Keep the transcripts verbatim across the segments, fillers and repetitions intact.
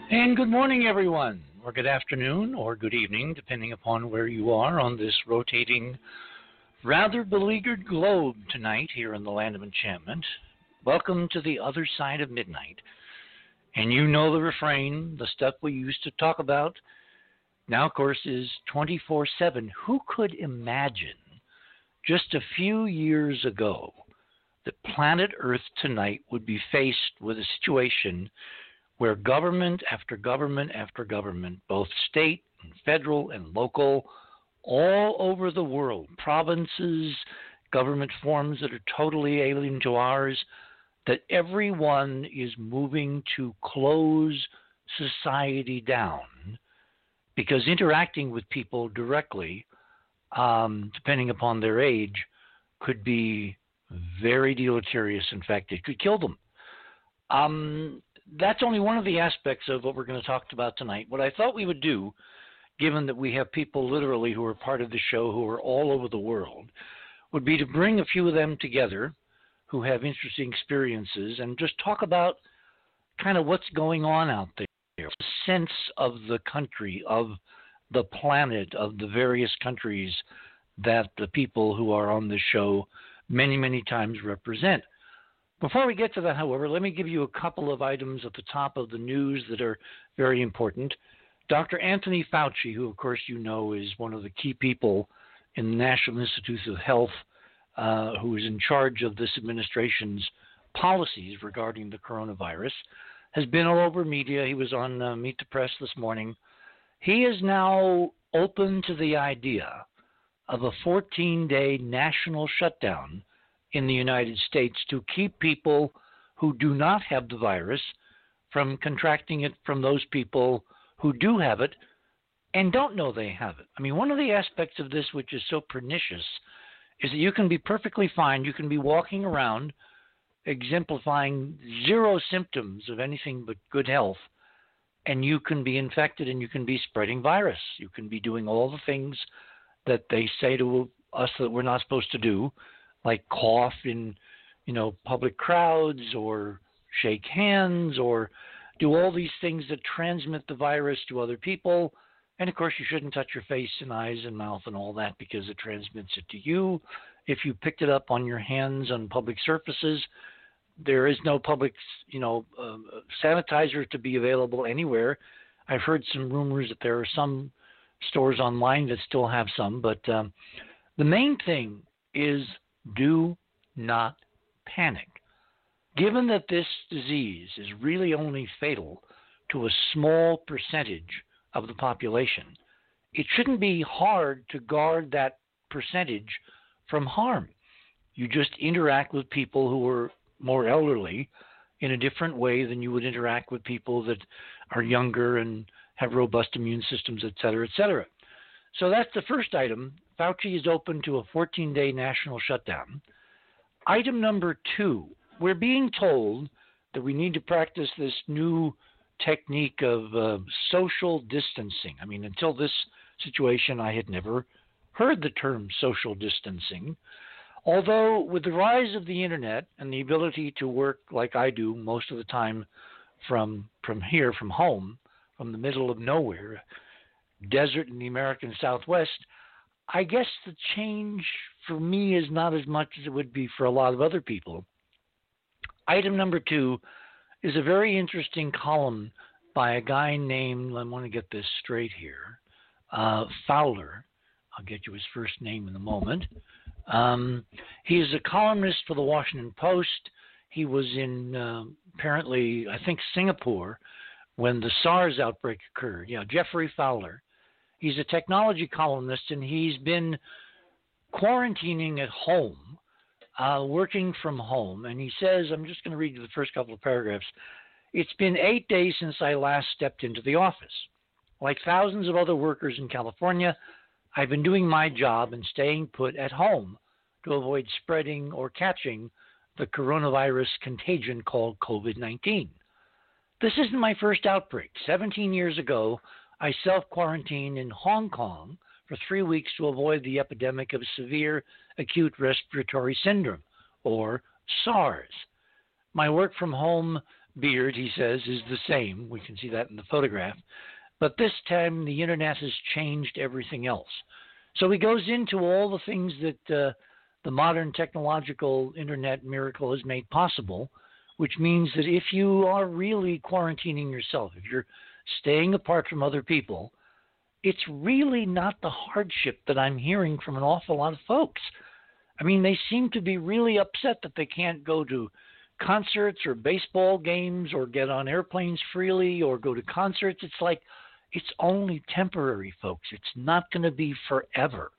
And good morning, everyone, or good afternoon, or good evening, depending upon where you are on this rotating, rather beleaguered globe tonight here in the land of enchantment. Welcome to the other side of midnight. And you know the refrain, the stuff we used to talk about, now, of course, is twenty-four seven. Who could imagine just a few years ago that planet Earth tonight would be faced with a situation where government after government after government, both state and federal and local, all over the world, provinces, government forms that are totally alien to ours, that everyone is moving to close society down because interacting with people directly, um, depending upon their age, could be very deleterious. In fact, it could kill them. Um, That's only one of the aspects of what we're going to talk about tonight. What I thought we would do, given that we have people literally who are part of the show who are all over the world, would be to bring a few of them together who have interesting experiences and just talk about kind of what's going on out there, a sense of the country, of the planet, of the various countries that the people who are on this show many, many times represent. Before we get to that, however, let me give you a couple of items at the top of the news that are very important. Doctor Anthony Fauci, who, of course, you know is one of the key people in the National Institutes of Health, uh, who is in charge of this administration's policies regarding the coronavirus, has been all over media. He was on uh, Meet the Press this morning. He is now open to the idea of a fourteen-day national shutdown in the United States to keep people who do not have the virus from contracting it from those people who do have it and don't know they have it. I mean, one of the aspects of this which is so pernicious is that you can be perfectly fine. You can be walking around exemplifying zero symptoms of anything but good health, and you can be infected and you can be spreading virus. You can be doing all the things that they say to us that we're not supposed to do, like cough in, you know, public crowds or shake hands or do all these things that transmit the virus to other people. And, of course, you shouldn't touch your face and eyes and mouth and all that because it transmits it to you. If you picked it up on your hands on public surfaces, there is no public, you know, uh, sanitizer to be available anywhere. I've heard some rumors that there are some stores online that still have some. But um, the main thing is do not panic. Given that this disease is really only fatal to a small percentage of the population, it shouldn't be hard to guard that percentage from harm. You just interact with people who are more elderly in a different way than you would interact with people that are younger and have robust immune systems, et cetera, et cetera. So that's the first item. Fauci is open to a fourteen-day national shutdown. Item number two, we're being told that we need to practice this new technique of uh, social distancing. I mean, until this situation, I had never heard the term social distancing. Although with the rise of the internet and the ability to work like I do most of the time from from here, from home, from the middle of nowhere, desert in the American Southwest, I guess the change for me is not as much as it would be for a lot of other people. Item number two is a very interesting column by a guy named, I want to get this straight here, uh, Fowler. I'll get you his first name in a moment. Um, he is a columnist for the Washington Post. He was in, uh, apparently, I think, Singapore when the SARS outbreak occurred. Yeah, Jeffrey Fowler. He's a technology columnist, and he's been quarantining at home, uh, working from home. And he says, I'm just going to read you the first couple of paragraphs. It's been eight days since I last stepped into the office. Like thousands of other workers in California, I've been doing my job and staying put at home to avoid spreading or catching the coronavirus contagion called COVID nineteen. This isn't my first outbreak. seventeen years ago, I self-quarantined in Hong Kong for three weeks to avoid the epidemic of severe acute respiratory syndrome, or SARS. My work from home beard, he says, is the same. We can see that in the photograph. But this time, the internet has changed everything else. So he goes into all the things that uh, the modern technological internet miracle has made possible, which means that if you are really quarantining yourself, if you're staying apart from other people, it's really not the hardship that I'm hearing from an awful lot of folks. I mean, they seem to be really upset that they can't go to concerts or baseball games or get on airplanes freely or go to concerts. It's like, it's only temporary, folks. It's not going to be forever.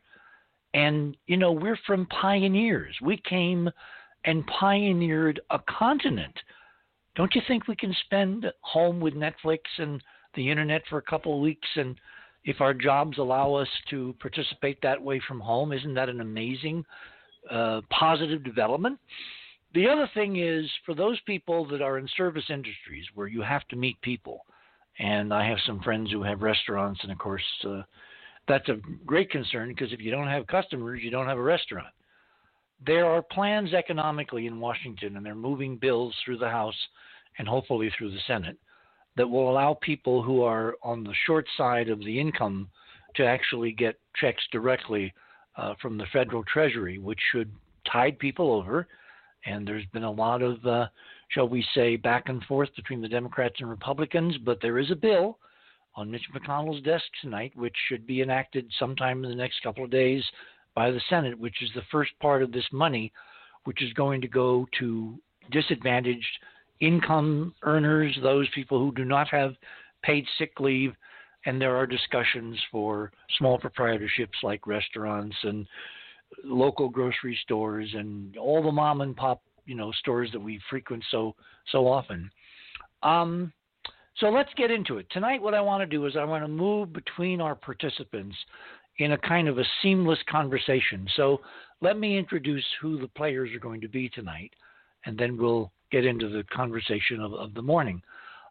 And, you know, we're from pioneers. We came and pioneered a continent. Don't you think we can spend home with Netflix and the internet for a couple of weeks? And if our jobs allow us to participate that way from home, isn't that an amazing uh, positive development? The other thing is, for those people that are in service industries where you have to meet people, and I have some friends who have restaurants, and of course, uh, that's a great concern, because if you don't have customers, you don't have a restaurant. There are plans economically in Washington, and they're moving bills through the House and hopefully through the Senate, that will allow people who are on the short side of the income to actually get checks directly uh, from the federal Treasury, which should tide people over. And there's been a lot of, uh, shall we say, back and forth between the Democrats and Republicans, but there is a bill on Mitch McConnell's desk tonight, which should be enacted sometime in the next couple of days by the Senate, which is the first part of this money, which is going to go to disadvantaged income earners, those people who do not have paid sick leave. And there are discussions for small proprietorships like restaurants and local grocery stores and all the mom and pop, you know, stores that we frequent so so often. Um, so let's get into it. Tonight what I want to do is I want to move between our participants in a kind of a seamless conversation. So let me introduce who the players are going to be tonight, and then we'll get into the conversation of, of the morning.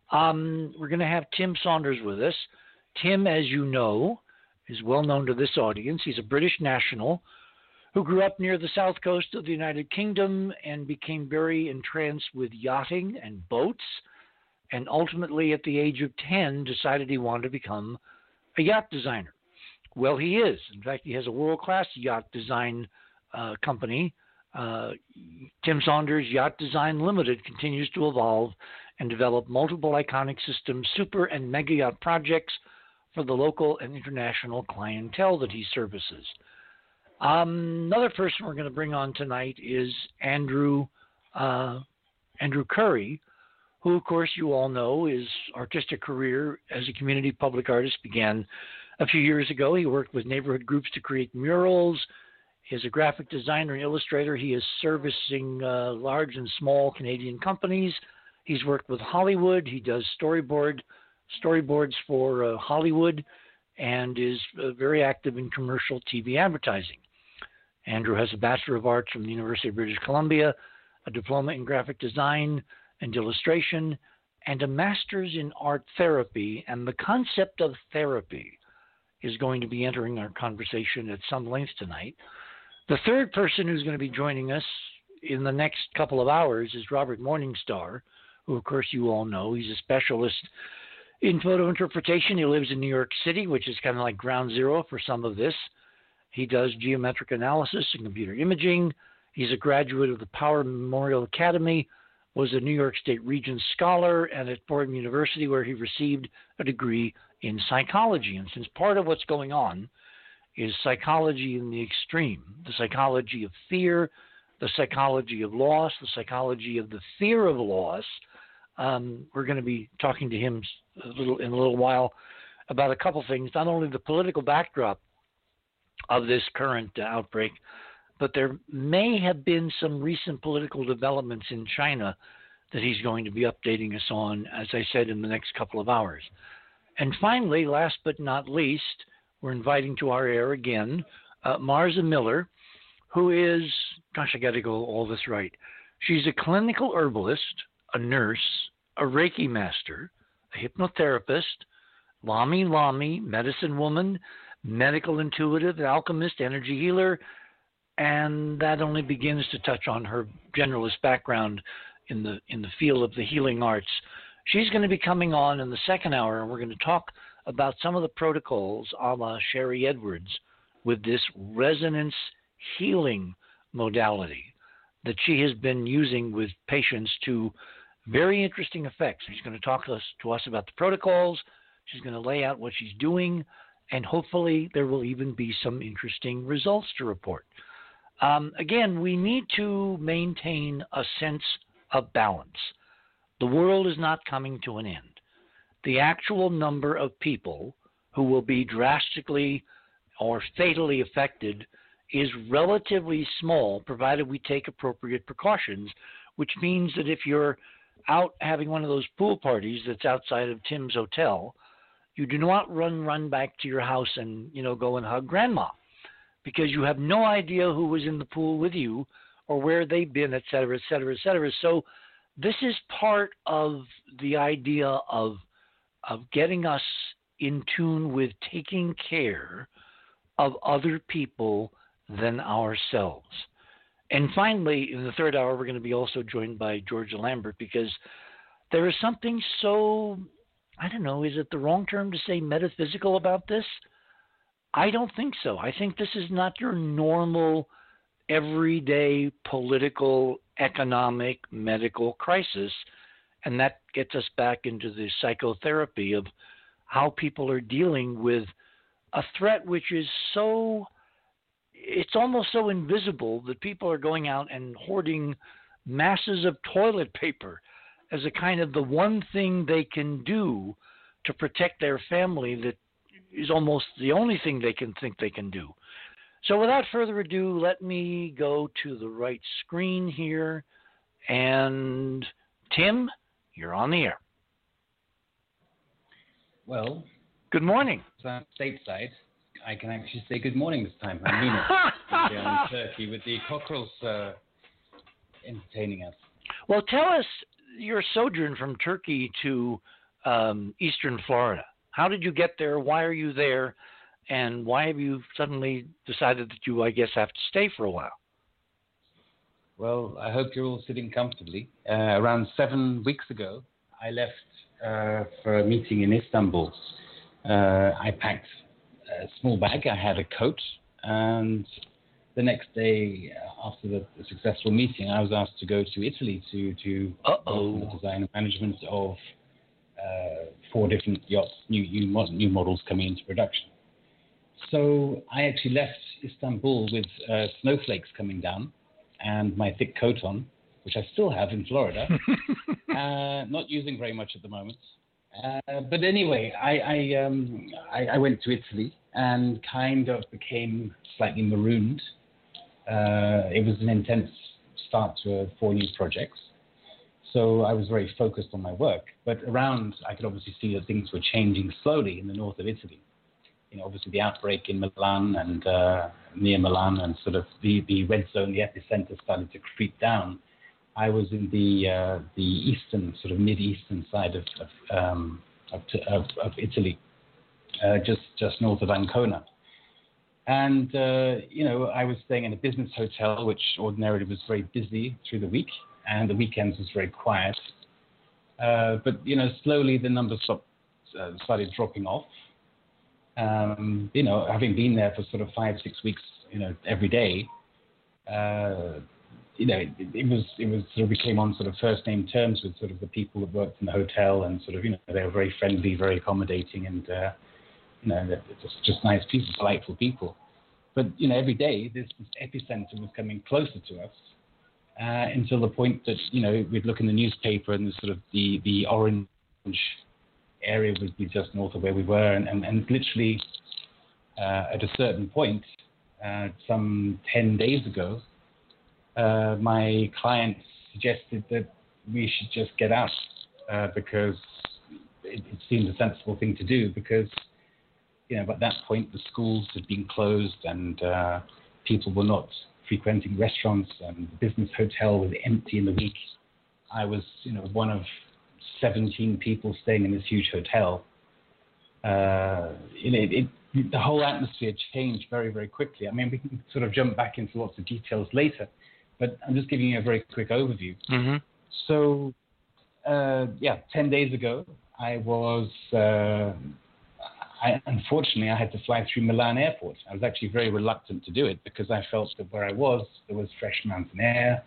Um, we're going to have Tim Saunders with us. Tim, as you know, is well known to this audience. He's a British national who grew up near the south coast of the United Kingdom and became very entranced with yachting and boats, and ultimately at the age of ten decided he wanted to become a yacht designer. Well, he is. In fact, he has a world-class yacht design uh, company. Uh, Tim Saunders Yacht Design Limited continues to evolve and develop multiple iconic systems, super and mega yacht projects for the local and international clientele that he services. Um, another person we're going to bring on tonight is Andrew uh, Andrew Curry, who, of course, you all know, his artistic career as a community public artist began a few years ago. He worked with neighborhood groups to create murals. He's a graphic designer and illustrator. He is servicing uh, large and small Canadian companies. He's worked with Hollywood. He does storyboard storyboards for uh, Hollywood and is uh, very active in commercial T V advertising. Andrew has a Bachelor of Arts from the University of British Columbia, a diploma in graphic design and illustration, and a master's in art therapy. And the concept of therapy is going to be entering our conversation at some length tonight. The third person who's going to be joining us in the next couple of hours is Robert Morningstar, who, of course, you all know. He's a specialist in photo interpretation. He lives in New York City, which is kind of like ground zero for some of this. He does geometric analysis and computer imaging. He's a graduate of the Power Memorial Academy, was a New York State Regents Scholar, and at Fordham University, where he received a degree in psychology. And since part of what's going on is psychology in the extreme, the psychology of fear, the psychology of loss, the psychology of the fear of loss, um, we're going to be talking to him a little in a little while about a couple things, not only the political backdrop of this current uh, outbreak, but there may have been some recent political developments in China that he's going to be updating us on, as I said, in the next couple of hours. And finally, last but not least, we're inviting to our air again uh, Marza Miller, who is, gosh, I got to go all this right. She's a clinical herbalist, a nurse, a Reiki master, a hypnotherapist, Lami Lami, medicine woman, medical intuitive, alchemist, energy healer, and that only begins to touch on her generalist background in the in the field of the healing arts. She's going to be coming on in the second hour, and we're going to talk about some of the protocols a la Sherry Edwards with this resonance healing modality that she has been using with patients to very interesting effects. She's going to talk to us, to us about the protocols. She's going to lay out what she's doing, and hopefully there will even be some interesting results to report. Um, again, we need to maintain a sense of balance. The world is not coming to an end. The actual number of people who will be drastically or fatally affected is relatively small, provided we take appropriate precautions, which means that if you're out having one of those pool parties that's outside of Tim's hotel, you do not run run back to your house and, you know, go and hug grandma, because you have no idea who was in the pool with you or where they've been, et cetera, et cetera, et cetera. So this is part of the idea of of getting us in tune with taking care of other people than ourselves. And finally, in the third hour, we're going to be also joined by Georgia Lambert, because there is something so, I don't know, is it the wrong term to say metaphysical about this? I don't think so. I think this is not your normal, everyday political, economic, medical crisis. And that gets us back into the psychotherapy of how people are dealing with a threat which is so, it's almost so invisible that people are going out and hoarding masses of toilet paper as a kind of the one thing they can do to protect their family that is almost the only thing they can think they can do. So without further ado, let me go to the right screen here. And Tim, you're on the air. Well, good morning. So I'm stateside. I can actually say good morning this time. I mean it. We're in Turkey with the cockerels uh, entertaining us. Well, tell us your sojourn from Turkey to um, eastern Florida. How did you get there? Why are you there? And why have you suddenly decided that you, I guess, have to stay for a while? Well, I hope you're all sitting comfortably. Uh, around seven weeks ago, I left uh, for a meeting in Istanbul. Uh, I packed a small bag. I had a coat. And the next day, after the, the successful meeting, I was asked to go to Italy to, to Uh-oh. the design and management of uh, four different yachts, new, new, new models coming into production. So I actually left Istanbul with uh, snowflakes coming down and my thick coat on, which I still have in Florida, uh, not using very much at the moment. Uh, but anyway, I, I, um, I, I went to Italy and kind of became slightly marooned. Uh, it was an intense start to uh, four new projects. So I was very focused on my work. But around, I could obviously see that things were changing slowly in the north of Italy. You know, obviously the outbreak in Milan and uh, near Milan, and sort of the, the red zone, the epicenter started to creep down. I was in the uh, the eastern, sort of mid-eastern side of of, um, of, of, of Italy, uh, just just north of Ancona. And uh, you know, I was staying in a business hotel, which ordinarily was very busy through the week, and the weekends was very quiet. Uh, but you know, slowly the numbers stopped, uh, started dropping off. Um, you know, having been there for sort of five, six weeks, you know, every day, uh, you know, it, it was, it was sort of became on sort of first name terms with sort of the people that worked in the hotel, and sort of, you know, they were very friendly, very accommodating, and, uh, you know, they're just, just nice people, delightful people. But, you know, every day this, this epicenter was coming closer to us, uh, until the point that, you know, we'd look in the newspaper and the sort of the, the orange area would be just north of where we were, and, and, and literally uh, at a certain point, uh, some ten days ago, uh, my client suggested that we should just get out uh, because it, it seemed a sensible thing to do, because, you know, at that point the schools had been closed and uh, people were not frequenting restaurants, and the business hotel was empty in the week. I was, you know, one of seventeen people staying in this huge hotel. Uh, it, it, the whole atmosphere changed very, very quickly. I mean, we can sort of jump back into lots of details later, but I'm just giving you a very quick overview. Mm-hmm. So, uh, yeah, ten days ago, I was, uh, I, unfortunately, I had to fly through Milan airport. I was actually very reluctant to do it because I felt that where I was, there was fresh mountain air.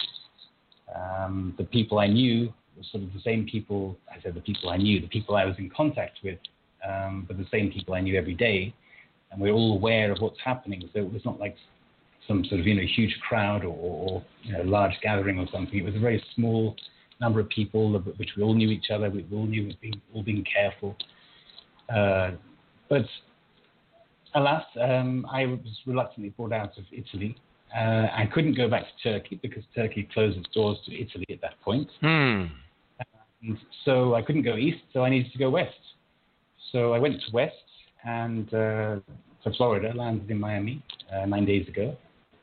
Um, the people I knew were sort of the same people, I said the people I knew, the people I was in contact with, um, were the same people I knew every day. And we're all aware of what's happening. So it was not like some sort of, you know, huge crowd or, or you know, large gathering or something. It was a very small number of people, which we all knew each other. We all knew we were being, all being careful. Uh, but alas, um, I was reluctantly brought out of Italy. Uh, I couldn't go back to Turkey because Turkey closed its doors to Italy at that point. Hmm. And so I couldn't go east, so I needed to go west. So I went to west and uh, to Florida, landed in Miami uh, nine days ago.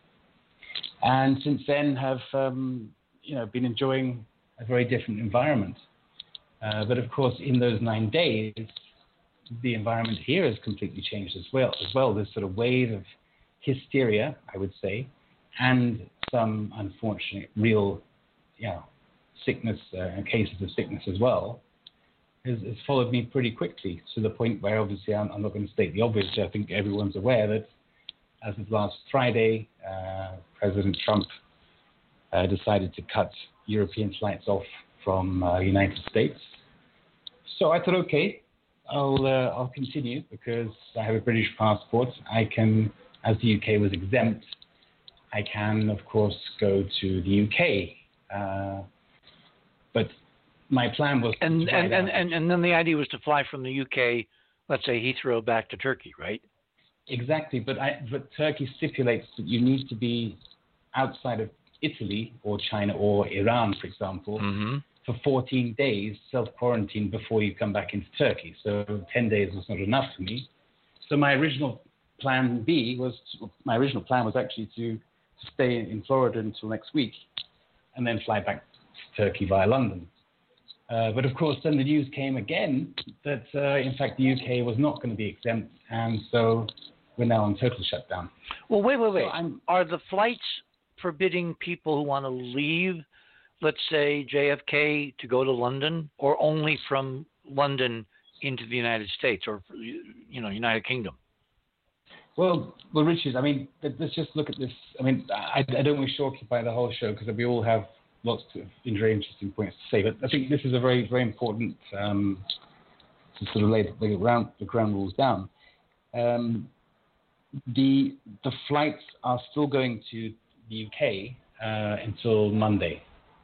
And since then have, um, you know, been enjoying a very different environment. Uh, but of course, in those nine days, the environment here has completely changed as well. As well, this sort of wave of hysteria, I would say, and some unfortunate real, you know, sickness uh, and cases of sickness as well, has, has followed me pretty quickly to the point where obviously I'm, I'm not going to state the obvious. I think everyone's aware that as of last Friday, uh, President Trump uh, decided to cut European flights off from uh, United States. So I thought, okay, I'll uh, I'll continue because I have a British passport. I can, as the U K was exempt, I can of course go to the U K. Uh, but my plan was and to and, and, out. and and then the idea was to fly from the U K, let's say Heathrow, back to Turkey, right? Exactly, but I, but Turkey stipulates that you need to be outside of Italy or China or Iran, for example, mm-hmm. for fourteen days self-quarantine before you come back into Turkey. So ten days was not enough for me. So my original plan B was, to, my original plan was actually to, to stay in Florida until next week and then fly back to Turkey via London. Uh, but of course, then the news came again that, uh, in fact, the U K was not going to be exempt, and so we're now on total shutdown. Well, wait, wait, wait. So Are the flights forbidding people who want to leave, let's say, J F K to go to London, or only from London into the United States or, you know, United Kingdom? Well, well, Richard, I mean, let's just look at this. I mean, I, I don't wish to occupy the whole show because we all have lots of very interesting points to say, but I think this is a very, very important um, to sort of lay the, the, ground, the ground rules down. Um, the the flights are still going to the U K uh, until Monday.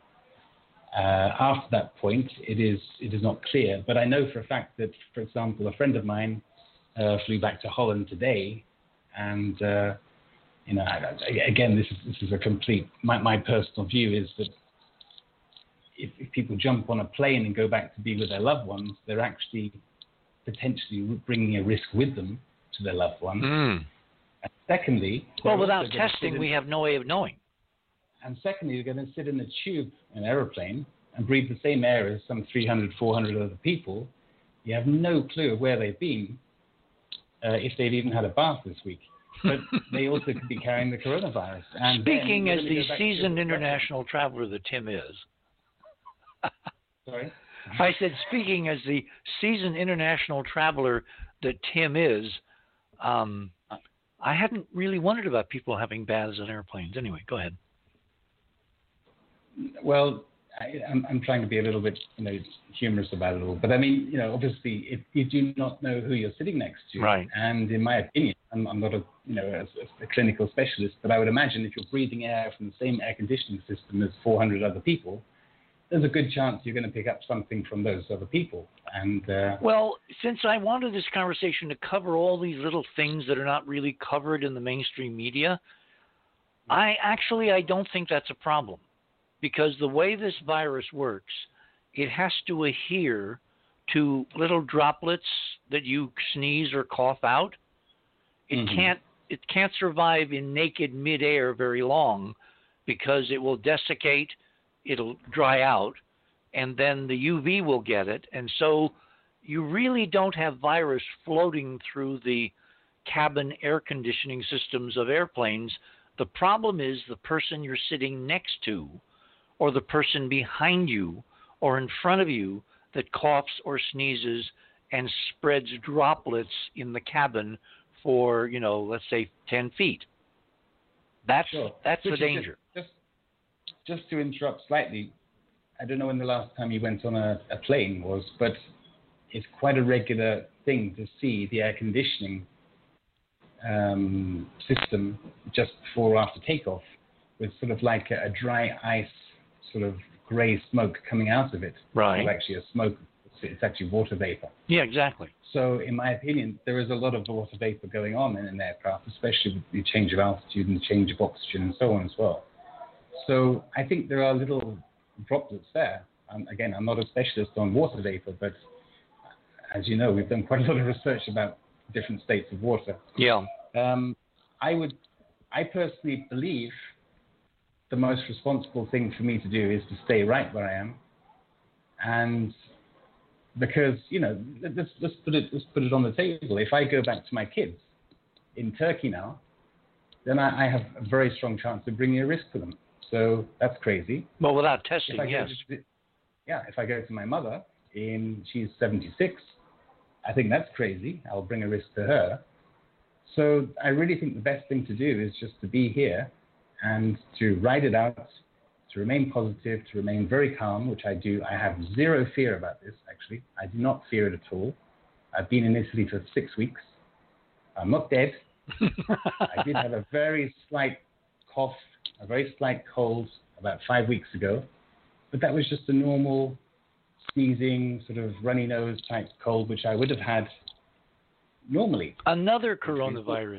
Uh, after that point, it is it is not clear. But I know for a fact that, for example, a friend of mine uh, flew back to Holland today, and uh, you know, I, I, again, this is this is a complete. My, my personal view is that if, if people jump on a plane and go back to be with their loved ones, they're actually potentially bringing a risk with them to their loved ones. Mm. And secondly, well, without testing, we have no way of knowing. And secondly, you're going to sit in a tube, an aeroplane, and breathe the same air as some three hundred, four hundred other people. You have no clue of where they've been, uh, if they've even had a bath this week. But they also could be carrying the coronavirus. And speaking as the seasoned international traveler that Tim is. Sorry? I said, speaking as the seasoned international traveler that Tim is, um, I hadn't really wondered about people having baths on airplanes. Anyway, go ahead. Well, I, I'm, I'm trying to be a little bit, you know, humorous about it all. But I mean, you know, obviously, if you do not know who you're sitting next to, right. And in my opinion, I'm, I'm not a, you know, a, a clinical specialist, but I would imagine if you're breathing air from the same air conditioning system as four hundred other people, there's a good chance you're going to pick up something from those other people. And uh, well, since I wanted this conversation to cover all these little things that are not really covered in the mainstream media, I actually I don't think that's a problem. Because the way this virus works, it has to adhere to little droplets that you sneeze or cough out. It mm-hmm. can't it can't survive in naked midair very long because it will desiccate, it'll dry out, and then the U V will get it. And so you really don't have virus floating through the cabin air conditioning systems of airplanes. The problem is the person you're sitting next to, or the person behind you or in front of you that coughs or sneezes and spreads droplets in the cabin for, you know, let's say ten feet. That's sure. that's Which the danger. Just, just, just to interrupt slightly, I don't know when the last time you went on a, a plane was, but it's quite a regular thing to see the air conditioning um, system just before or after takeoff with sort of like a, a dry ice sort of grey smoke coming out of it. Right. It's actually a smoke. It's actually water vapor. Yeah, exactly. So in my opinion, there is a lot of water vapor going on in an aircraft, especially with the change of altitude and the change of oxygen and so on as well. So I think there are little droplets there. Um, again, I'm not a specialist on water vapor, but as you know, we've done quite a lot of research about different states of water. Yeah. Um, I would, I personally believe the most responsible thing for me to do is to stay right where I am, and because, you know, let's, let's put it let's put it on the table. If I go back to my kids in Turkey now, then I, I have a very strong chance of bringing a risk to them. So that's crazy. Well, without testing, yes. To, yeah, if I go to my mother, in she's seventy-six, I think that's crazy. I'll bring a risk to her. So I really think the best thing to do is just to be here and to ride it out, to remain positive, to remain very calm, which I do. I have zero fear about this, actually. I do not fear it at all. I've been in Italy for six weeks. I'm not dead. I did have a very slight cough, a very slight cold about five weeks ago, but that was just a normal sneezing, sort of runny nose type cold, which I would have had normally. Another coronavirus.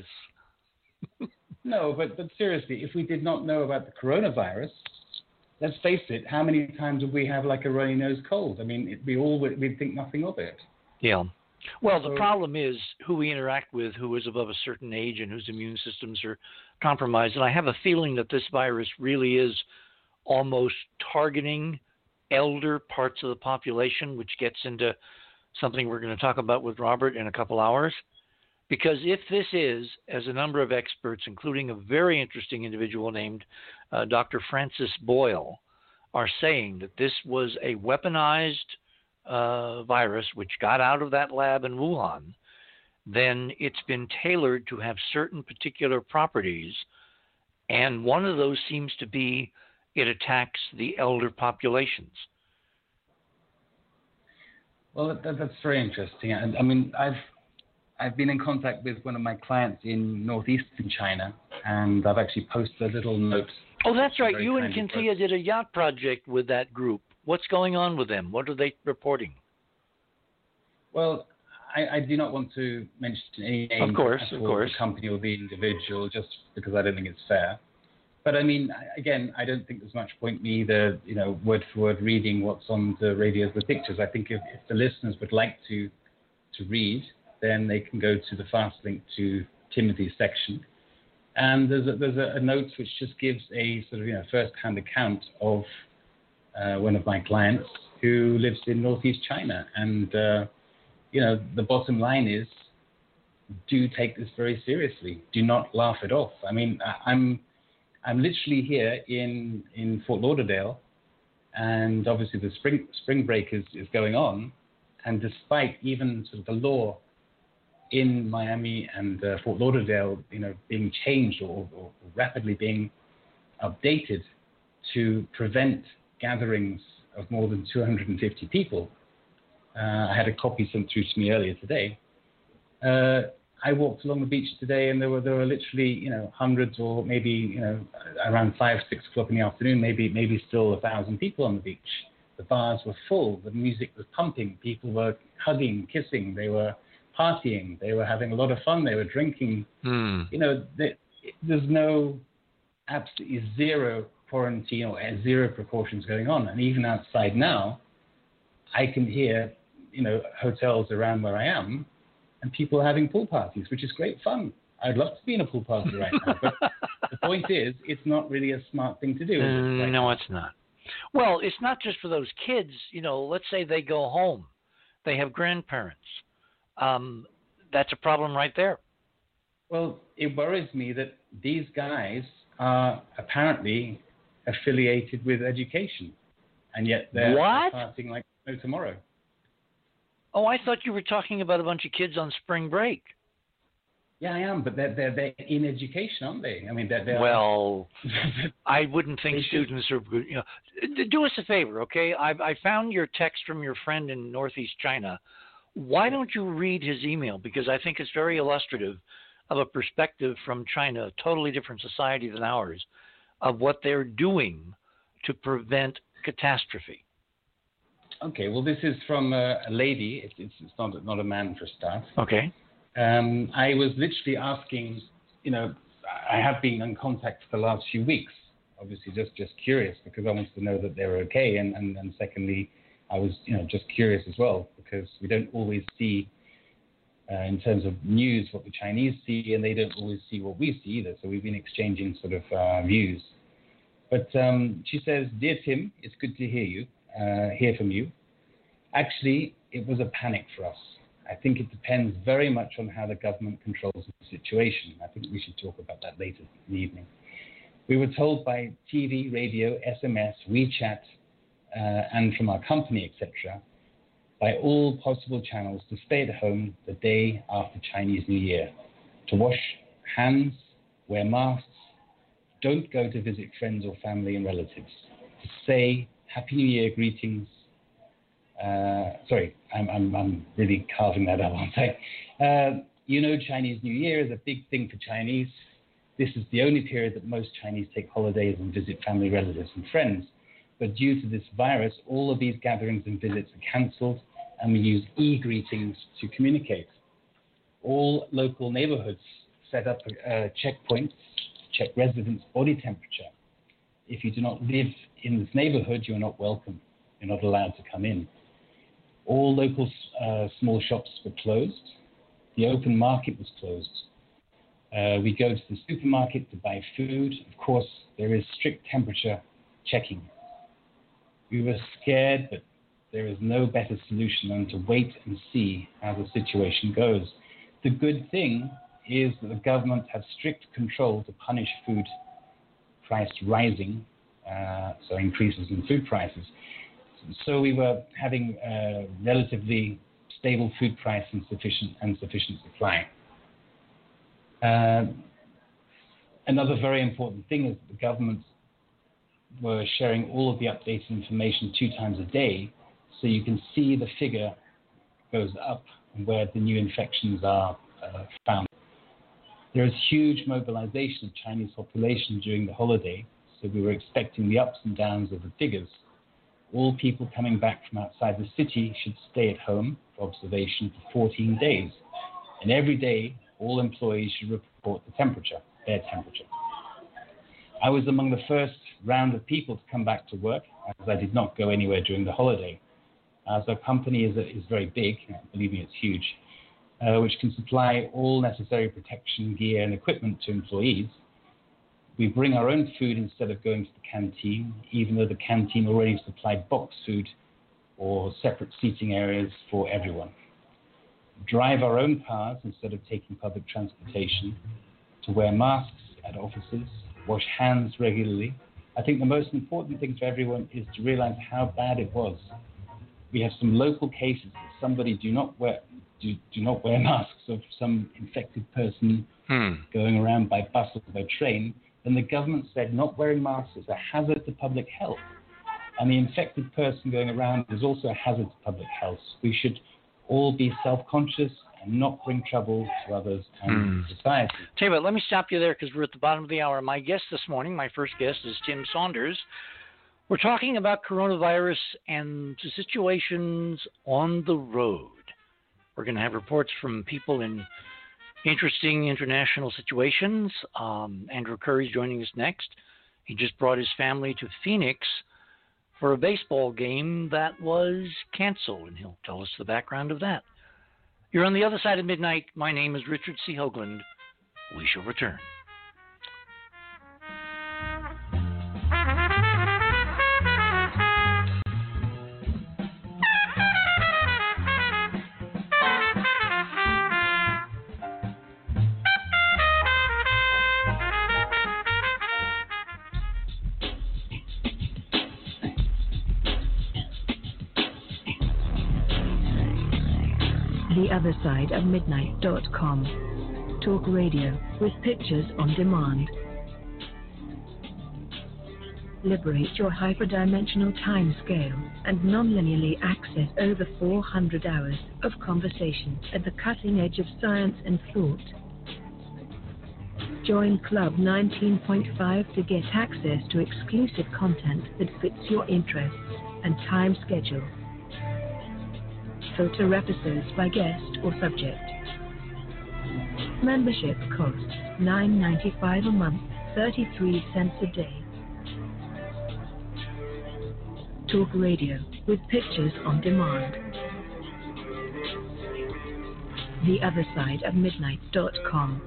No, but, but seriously, if we did not know about the coronavirus, let's face it, how many times would we have like a runny nose cold? I mean, it, we all would we'd think nothing of it. Yeah. Well, so, the problem is who we interact with, who is above a certain age and whose immune systems are compromised. And I have a feeling that this virus really is almost targeting elder parts of the population, which gets into something we're going to talk about with Robert in a couple hours. Because if this is, as a number of experts, including a very interesting individual named uh, Doctor Francis Boyle, are saying that this was a weaponized uh, virus which got out of that lab in Wuhan, then it's been tailored to have certain particular properties. And one of those seems to be it attacks the elder populations. Well, that, that's very interesting. I, I mean, I've I've been in contact with one of my clients in northeastern China, and I've actually posted a little note. Oh, that's right. You and Kintia did a yacht project with that group. What's going on with them? What are they reporting? Well, I, I do not want to mention any name of course, of course. the company or the individual, just because I don't think it's fair. But I mean, again, I don't think there's much point me either, you know, word for word reading what's on the radios with pictures. I think if, if the listeners would like to to read, then they can go to the fast link to Timothy's section. And there's a, there's a, a note which just gives a sort of, you know, first-hand account of uh, one of my clients who lives in northeast China. And, uh, you know, the bottom line is, do take this very seriously. Do not laugh it off. I mean, I, I'm I'm literally here in, in Fort Lauderdale, and obviously the spring spring break is, is going on. And despite even sort of the law in Miami and uh, Fort Lauderdale, you know, being changed or, or rapidly being updated to prevent gatherings of more than two hundred fifty people, uh, I had a copy sent through to me earlier today. Uh, I walked along the beach today, and there were there were literally, you know, hundreds or maybe, you know, around five six o'clock in the afternoon, maybe maybe still a thousand people on the beach. The bars were full. The music was pumping. People were hugging, kissing. They were partying. They were having a lot of fun. They were drinking. Mm. You know, they, there's no absolutely zero quarantine or zero precautions going on. And even outside now, I can hear, you know, hotels around where I am, and people are having pool parties, which is great fun. I'd love to be in a pool party right now. But the point is, it's not really a smart thing to do. Mm, right no, now. it's not. Well, it's not just for those kids. You know, let's say they go home. They have grandparents. Um, that's a problem right there. Well, it worries me that these guys are apparently affiliated with education, and yet they're what? partying like no tomorrow. Oh, I thought you were talking about a bunch of kids on spring break. Yeah, I am, but they're they're, they're in education, aren't they? I mean, they're, they're well, I wouldn't think students are good. You know, do us a favor, okay? I I found your text from your friend in Northeast China. Why don't you read his email? Because I think it's very illustrative of a perspective from China, a totally different society than ours, of what they're doing to prevent catastrophe. Okay, well, this is from a, a lady. It's, it's, it's not, not a man for a start. Okay. Um, I was literally asking, you know, I have been in contact for the last few weeks, obviously just, just curious because I wanted to know that they're okay. And, and, and secondly, I was, you know, just curious as well because we don't always see, uh, in terms of news, what the Chinese see, and they don't always see what we see either. So we've been exchanging sort of uh, views. But um, she says, "Dear Tim, it's good to hear you, uh, hear from you. Actually, it was a panic for us. I think it depends very much on how the government controls the situation. I think we should talk about that later in the evening. We were told by T V, radio, S M S, WeChat, uh, and from our company, et cetera, by all possible channels to stay at home the day after Chinese New Year, to wash hands, wear masks, don't go to visit friends or family and relatives, to say Happy New Year greetings." Uh, sorry, I'm, I'm, I'm really carving that up, aren't I? Uh, you know, Chinese New Year is a big thing for Chinese. This is the only period that most Chinese take holidays and visit family, relatives, and friends. But due to this virus, all of these gatherings and visits are cancelled, and we use e-greetings to communicate. All local neighborhoods set up uh, checkpoints to check residents' body temperature. If you do not live in this neighborhood, you're not welcome. You're not allowed to come in. All local uh, small shops were closed. The open market was closed. Uh, we go to the supermarket to buy food. Of course, there is strict temperature checking. We were scared, but there is no better solution than to wait and see how the situation goes. The good thing is that the government have strict control to punish food price rising, uh, so increases in food prices. So we were having a relatively stable food price and sufficient and sufficient supply. Uh, another very important thing is that the governments were sharing all of the updated information two times a day, so you can see the figure goes up and where the new infections are uh, found. There is huge mobilization of Chinese population during the holiday, so we were expecting the ups and downs of the figures. All people coming back from outside the city should stay at home for observation for fourteen days. And every day, all employees should report the temperature, their temperature. I was among the first round of people to come back to work, as I did not go anywhere during the holiday. As our company is, is very big, believe me, it's huge, uh, which can supply all necessary protection gear and equipment to employees. We bring our own food instead of going to the canteen, even though the canteen already supplied box food or separate seating areas for everyone. Drive our own cars instead of taking public transportation, to wear masks at offices, wash hands regularly. I think the most important thing for everyone is to realize how bad it was. We have some local cases that somebody do not wear do, do not wear masks of some infected person hmm. going around by bus or by train. And the government said not wearing masks is a hazard to public health. And the infected person going around is also a hazard to public health. We should all be self-conscious and not bring trouble to others and hmm. society. Tell you what, let me stop you there because we're at the bottom of the hour. My guest this morning, my first guest, is Tim Saunders. We're talking about coronavirus and the situations on the road. We're going to have reports from people in interesting international situations. Um, Andrew Curry's joining us next. He just brought his family to Phoenix for a baseball game that was canceled, and he'll tell us the background of that. You're on the other side of midnight. My name is Richard C. Hoagland. We shall return. the other side of midnight dot com. Talk radio with pictures on demand. Liberate your hyperdimensional time scale and non-linearly access over four hundred hours of conversation at the cutting edge of science and thought. Join Club nineteen point five to get access to exclusive content that fits your interests and time schedule. Filter episodes by guest or subject. Membership costs nine dollars and ninety-five cents a month, thirty-three cents a day. Talk radio with pictures on demand. the other side of midnight dot com.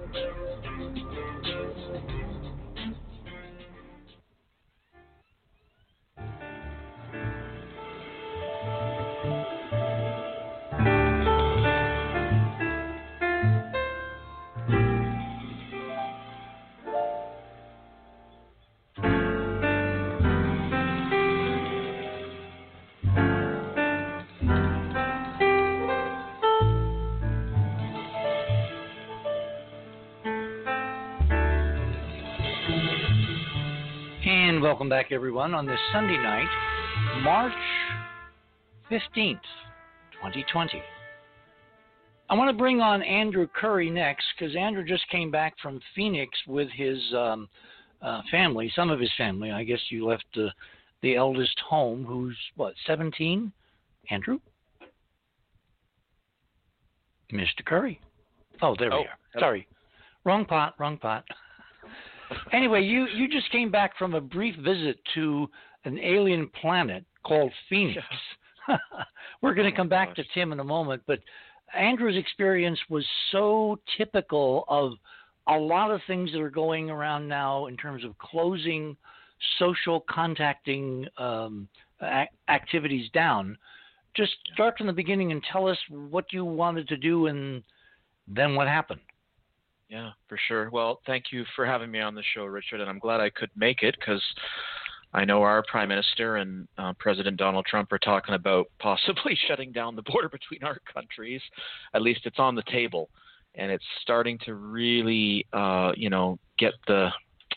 Welcome back, everyone, on this Sunday night, March fifteenth, twenty twenty. I want to bring on Andrew Curry next, because Andrew just came back from Phoenix with his um, uh, family, some of his family. I guess you left the, the eldest home, who's, what, seventeen? Andrew? Mister Curry. Oh, there oh, we are. Hello. Sorry. Wrong pot, wrong pot. Anyway, you, you just came back from a brief visit to an alien planet called Phoenix. We're going to come back to Tim in a moment, but Andrew's experience was so typical of a lot of things that are going around now in terms of closing social contacting um, a- activities down. Just start from the beginning and tell us what you wanted to do and then what happened. Yeah, for sure. Well, thank you for having me on the show, Richard, and I'm glad I could make it because I know our Prime Minister and uh, President Donald Trump are talking about possibly shutting down the border between our countries. At least it's on the table, and it's starting to really, uh, you know, get the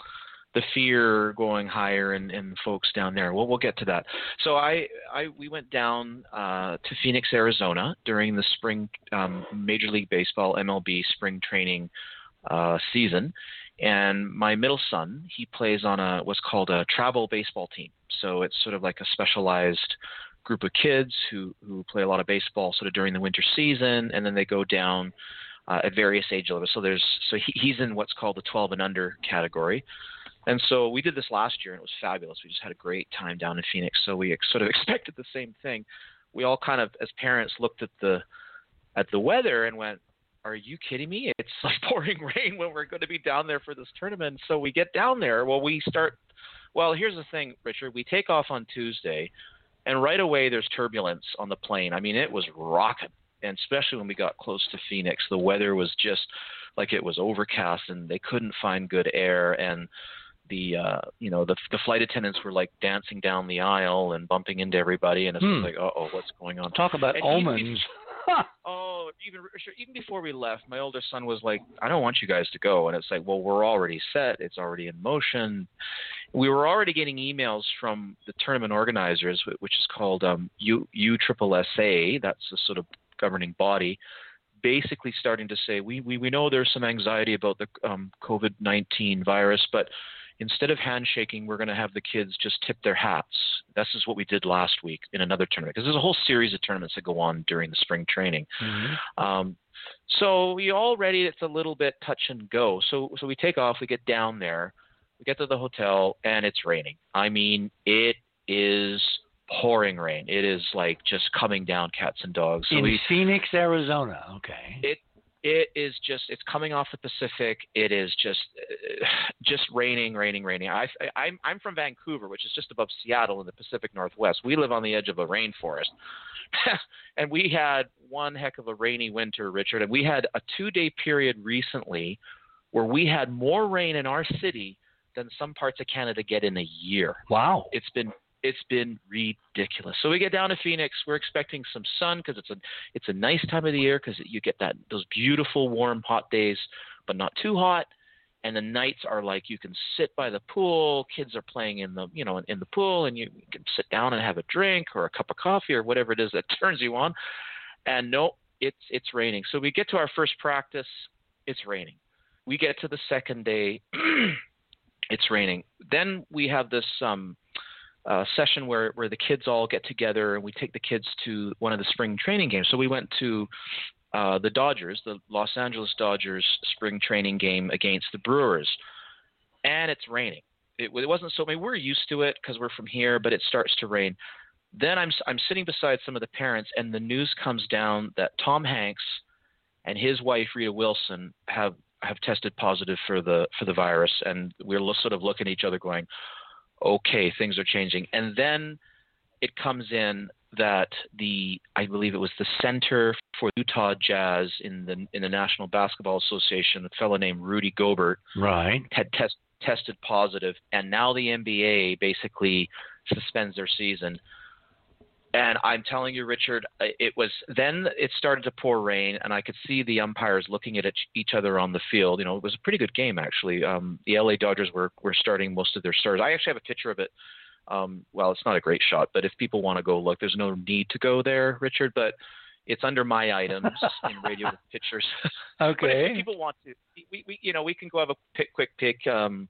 the fear going higher in, in folks down there. Well, we'll get to that. So I, I we went down uh, to Phoenix, Arizona during the spring um, Major League Baseball, M L B, spring training uh, season. And my middle son, he plays on a what's called a travel baseball team. So it's sort of like a specialized group of kids who, who play a lot of baseball sort of during the winter season, and then they go down uh, at various age levels. So there's so he, he's in what's called the twelve and under category. And so we did this last year, and it was fabulous. We just had a great time down in Phoenix. So we ex- sort of expected the same thing. We all kind of, as parents, looked at the at the weather and went, are you kidding me? It's like pouring rain when we're going to be down there for this tournament. So we get down there. Well, we start – well, here's the thing, Richard. We take off on Tuesday, and right away there's turbulence on the plane. I mean, it was rocking, and especially when we got close to Phoenix. The weather was just like it was overcast, and they couldn't find good air, and – The uh, you know the the flight attendants were like dancing down the aisle and bumping into everybody, and it's hmm. like, uh oh, what's going on? Talk about and omens. Even, oh, even even before we left, my older son was like, I don't want you guys to go, and it's like, well, we're already set, it's already in motion. We were already getting emails from the tournament organizers, which is called um, U U S S A. That's the sort of governing body. Basically starting to say, we we we know there's some anxiety about the um, COVID nineteen virus, but instead of handshaking, we're going to have the kids just tip their hats. This is what we did last week in another tournament, because there's a whole series of tournaments that go on during the spring training. Mm-hmm. Um, so we already, it's a little bit touch and go. So so we take off, we get down there, we get to the hotel, and it's raining. I mean, it is pouring rain. It is like just coming down cats and dogs. So in we, Phoenix, Arizona. Okay. It It is just, it's coming off the Pacific. It is just, uh, just raining, raining, raining. I, I, I'm, I'm from Vancouver, which is just above Seattle in the Pacific Northwest. We live on the edge of a rainforest. And we had one heck of a rainy winter, Richard. And we had a two-day period recently where we had more rain in our city than some parts of Canada get in a year. Wow. It's been, It's been ridiculous. So we get down to Phoenix. We're expecting some sun because it's a it's a nice time of the year because you get that those beautiful warm hot days, but not too hot. And the nights are like you can sit by the pool. Kids are playing in the you know in the pool, and you can sit down and have a drink or a cup of coffee or whatever it is that turns you on. And no, it's it's raining. So we get to our first practice. It's raining. We get to the second day. It's raining. Then we have this um, uh, session where, where the kids all get together and we take the kids to one of the spring training games. So we went to uh, the Dodgers, the Los Angeles Dodgers spring training game against the Brewers, and it's raining. It, it wasn't so. I mean, we're used to it because we're from here, but it starts to rain. Then I'm I'm sitting beside some of the parents, and the news comes down that Tom Hanks and his wife Rita Wilson have. have tested positive for the for the virus, and we're sort of looking at each other going, okay, things are changing. And then it comes in that the I believe it was the Center for Utah Jazz in the in the National Basketball Association, a fellow named Rudy Gobert, right, had test, tested positive, and now the N B A basically suspends their season. And I'm telling you, Richard, it was then it started to pour rain, and I could see the umpires looking at each other on the field. You know, it was a pretty good game, actually. Um, the L A Dodgers were, were starting most of their stars. I actually have a picture of it. Um, well, it's not a great shot, but if people want to go look, there's no need to go there, Richard, but it's under my items in Radio with Pictures. Okay. But if people want to, we, we, you know, we can go have a pick, quick pick um,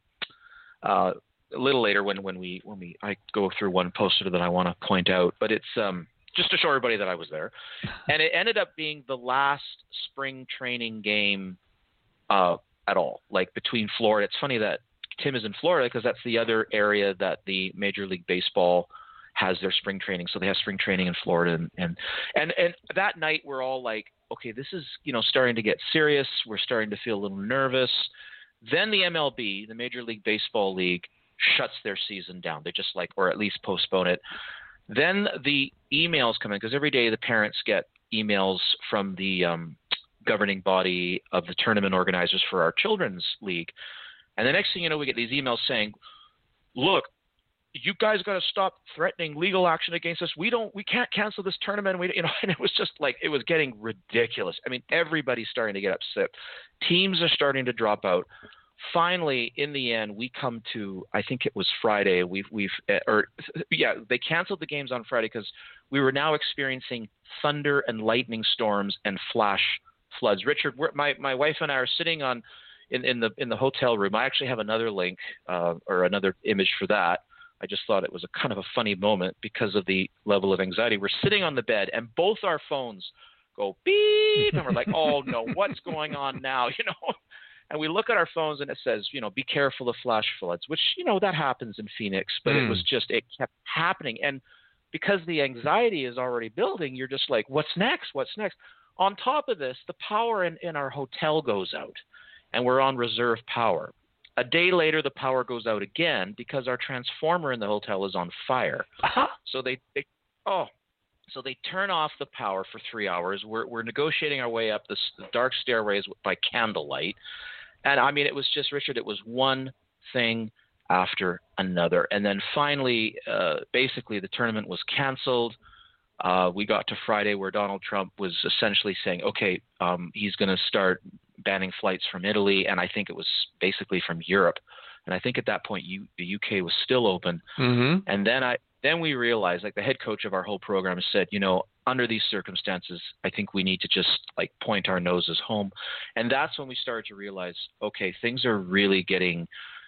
uh a little later when, when we when we I go through one poster that I want to point out, but it's um, just to show everybody that I was there, and it ended up being the last spring training game uh, at all, like between Florida. It's funny that Tim is in Florida because that's the other area that the Major League Baseball has their spring training. So they have spring training in Florida, and and and, and that night we're all like, okay, this is you know starting to get serious. We're starting to feel a little nervous. Then the M L B, the Major League Baseball League, shuts their season down. They just like, or at least postpone it. Then the emails come in because every day the parents get emails from the um, governing body of the tournament organizers for our children's league. And the next thing you know, we get these emails saying, look, you guys got to stop threatening legal action against us. We don't, we can't cancel this tournament. We, you know, and it was just like, it was getting ridiculous. I mean, everybody's starting to get upset. Teams are starting to drop out. Finally, in the end, we come to, I think it was Friday. We've, we've, or yeah, they canceled the games on Friday because we were now experiencing thunder and lightning storms and flash floods. Richard, we're, my, my wife and I are sitting on, in, in the, in the hotel room. I actually have another link uh, or another image for that. I just thought it was a kind of a funny moment because of the level of anxiety. We're sitting on the bed and both our phones go beep, and we're like, oh no, what's going on now? You know? And we look at our phones and it says, you know, be careful of flash floods, which, you know, that happens in Phoenix, but mm. it was just, it kept happening. And because the anxiety is already building, you're just like, what's next? What's next? On top of this, the power in, in our hotel goes out and we're on reserve power. A day later, the power goes out again because our transformer in the hotel is on fire. Uh-huh. So they, they, oh, so they turn off the power for three hours. We're, we're negotiating our way up this, the dark stairways by candlelight. And I mean, it was just, Richard, it was one thing after another. And then finally, uh, basically, the tournament was canceled. Uh, we got to Friday where Donald Trump was essentially saying, okay, um, he's going to start banning flights from Italy. And I think it was basically from Europe. And I think at that point, U- the U K was still open. Mm-hmm. And then I then we realized, like the head coach of our whole program said, you know, under these circumstances, I think we need to just like point our noses home. And that's when we started to realize, okay, things are really getting,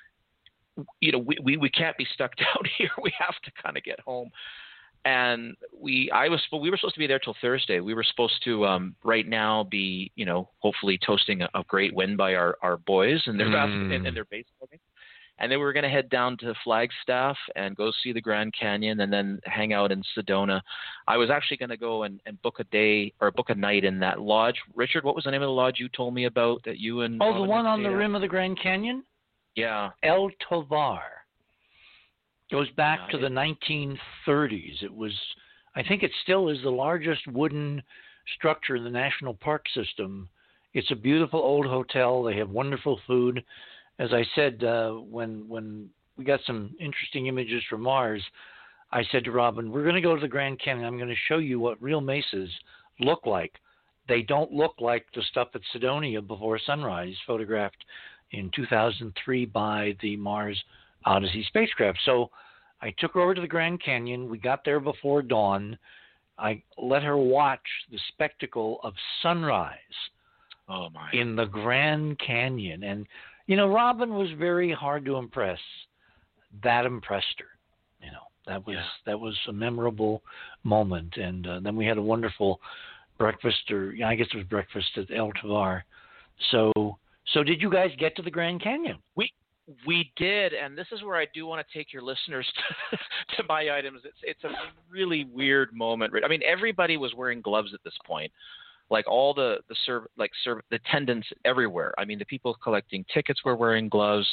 you know, we, we, we can't be stuck down here. We have to kind of get home. And we, I was, we were supposed to be there till Thursday. We were supposed to, um, right now be, you know, hopefully toasting a, a great win by our, our boys and their mm. basketball and, and their baseball game. And then we were going to head down to Flagstaff and go see the Grand Canyon and then hang out in Sedona. I was actually going to go and, and book a day or book a night in that lodge. Richard, what was the name of the lodge you told me about that you and Oh, the one on the rim of the Grand Canyon? Yeah. El Tovar. Goes back yeah, to the nineteen thirties. It was, I think it still is the largest wooden structure in the national park system. It's a beautiful old hotel. They have wonderful food. As I said, uh, when when we got some interesting images from Mars, I said to Robin, we're going to go to the Grand Canyon. I'm going to show you what real mesas look like. They don't look like the stuff at Cydonia before sunrise, photographed in two thousand three by the Mars Odyssey spacecraft. So I took her over to the Grand Canyon. We got there before dawn. I let her watch the spectacle of sunrise oh my. in the Grand Canyon. And, you know, Robin was very hard to impress. That impressed her. You know, that was, yeah. that was a memorable moment. And uh, then we had a wonderful breakfast, or I guess it was breakfast at El Tovar. So, so did you guys get to the Grand Canyon? We we did, and this is where I do want to take your listeners to, to my items. It's it's a really weird moment. I mean, everybody was wearing gloves at this point, like all the the serv like serv the attendants everywhere. I mean, the people collecting tickets were wearing gloves.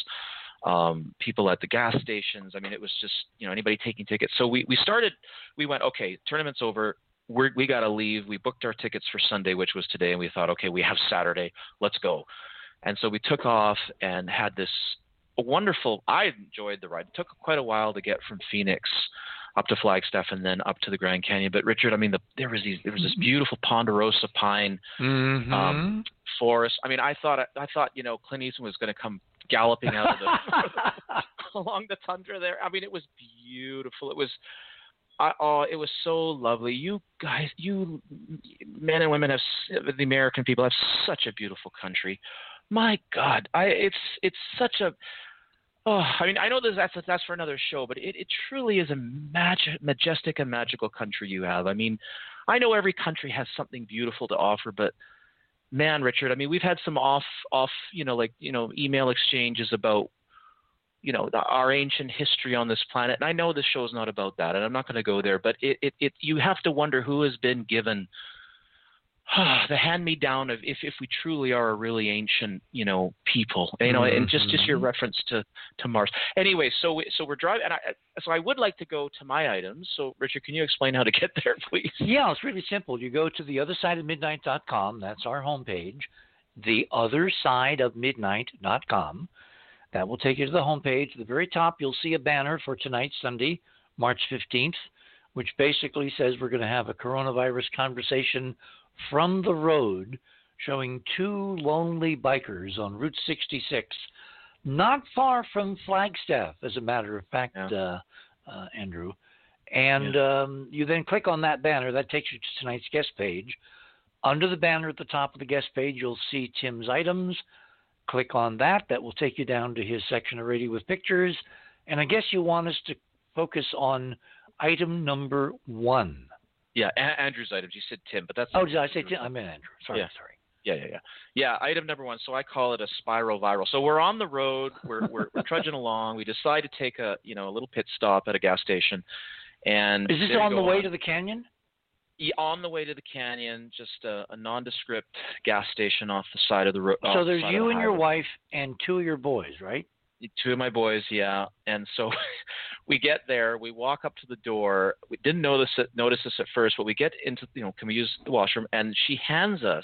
Um, people at the gas stations. I mean, it was just, you know, anybody taking tickets. So we we started. We went, okay, tournament's over. We're, we got to leave. We booked our tickets for Sunday, which was today, and we thought, okay, we have Saturday. Let's go. And so we took off and had this wonderful – I enjoyed the ride. It took quite a while to get from Phoenix up to Flagstaff and then up to the Grand Canyon. But, Richard, I mean, the, there was these, there was this beautiful ponderosa pine mm-hmm. um, forest. I mean, I thought, I thought, you know, Clint Eastwood was going to come galloping out of the – along the tundra there. I mean, it was beautiful. It was – I, oh, it was so lovely. You guys, you men and women have, the American people have such a beautiful country. My God, I it's it's such a. Oh, I mean, I know this, that's that's for another show, but it, it truly is a mag- majestic and magical country you have. I mean, I know every country has something beautiful to offer, but man, Richard, I mean, we've had some off off, you know, like you know, email exchanges about. You know, the, our ancient history on this planet. And I know this show is not about that, and I'm not going to go there, but it, it, it, you have to wonder who has been given uh, the hand-me-down of if, if we truly are a really ancient, you know, people, you know, mm-hmm. and just, just your reference to, to Mars. Anyway, so we, so we're driving, and I, so I would like to go to my items. So, Richard, can you explain how to get there, please? Yeah, it's really simple. You go to the other side of midnight dot com. That's our homepage, the other side of midnight dot com. That will take you to the homepage. At the very top, you'll see a banner for tonight, Sunday, March fifteenth, which basically says we're going to have a coronavirus conversation from the road showing two lonely bikers on Route sixty-six, not far from Flagstaff, as a matter of fact, yeah. uh, uh, Andrew. And yeah. um, you then click on that banner. That takes you to tonight's guest page. Under the banner at the top of the guest page, you'll see Tim's items. Click on that. That will take you down to his section of Radio with Pictures. And I guess you want us to focus on item number one. Yeah, a- Andrew's items. You said Tim, but that's... Oh, did I say Tim? I meant Andrew. Sorry, yeah. sorry. Yeah, yeah, yeah. Yeah, item number one. So I call it a spiral viral. So we're on the road. We're, we're, we're trudging along. We decide to take a, you know, a little pit stop at a gas station. And is this on the way on. to the canyon? On the way to the canyon, just a, a nondescript gas station off the side of the road. So there's you the and your wife and two of your boys, right? Two of my boys, yeah. And so we get there, we walk up to the door. We didn't notice it, notice this at first, but we get into, you know, can we use the washroom? And she hands us,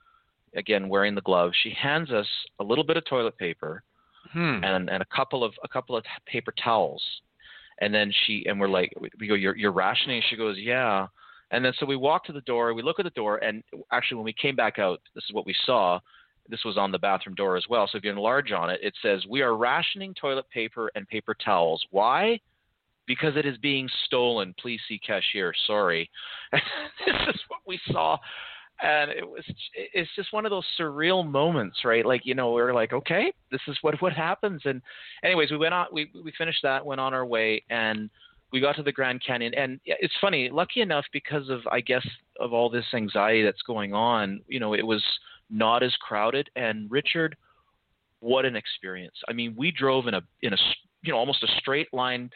again wearing the gloves, she hands us a little bit of toilet paper hmm. and and a couple of a couple of paper towels. And then she and we're like, we go, you're you're rationing? She goes, yeah. And then so we walk to the door, we look at the door, and actually when we came back out, this is what we saw. This was on the bathroom door as well. So if you enlarge on it, it says, we are rationing toilet paper and paper towels. Why? Because it is being stolen. Please see cashier. Sorry. This is what we saw. And it was, it's just one of those surreal moments, right? Like, you know, we we're like, okay, this is what, what happens. And anyways, we went on, we, we finished that, went on our way, and we got to the Grand Canyon. And it's funny, lucky enough, because of, I guess, of all this anxiety that's going on, you know, it was not as crowded. And Richard, what an experience. I mean, we drove in a, in a, you know, almost a straight line,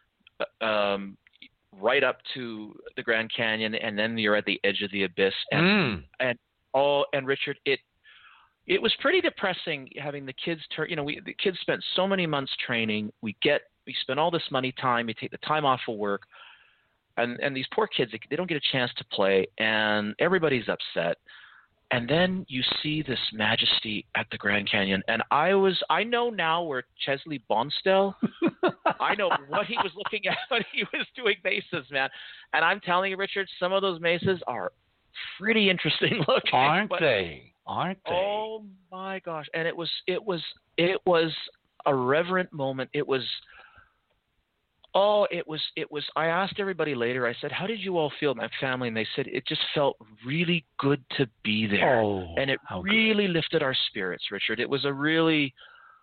um, right up to the Grand Canyon, and then you're at the edge of the abyss. And, mm. and oh, and Richard, it, it was pretty depressing having the kids turn, you know, we, the kids spent so many months training. We get, we spend all this money, time, we take the time off of work, and, and these poor kids, they, they don't get a chance to play, and everybody's upset. And then you see this majesty at the Grand Canyon. And I was, I know now where Chesley Bonstell, I know what he was looking at when he was doing mesas, man. And I'm telling you, Richard, some of those mesas are pretty interesting looking. Aren't but, they? Aren't they? Oh my gosh. And it was, it was, it was a reverent moment. It was, Oh, it was, it was, I asked everybody later, I said, how did you all feel, my family? And they said, it just felt really good to be there. Oh, and it really good. lifted our spirits, Richard. It was a really,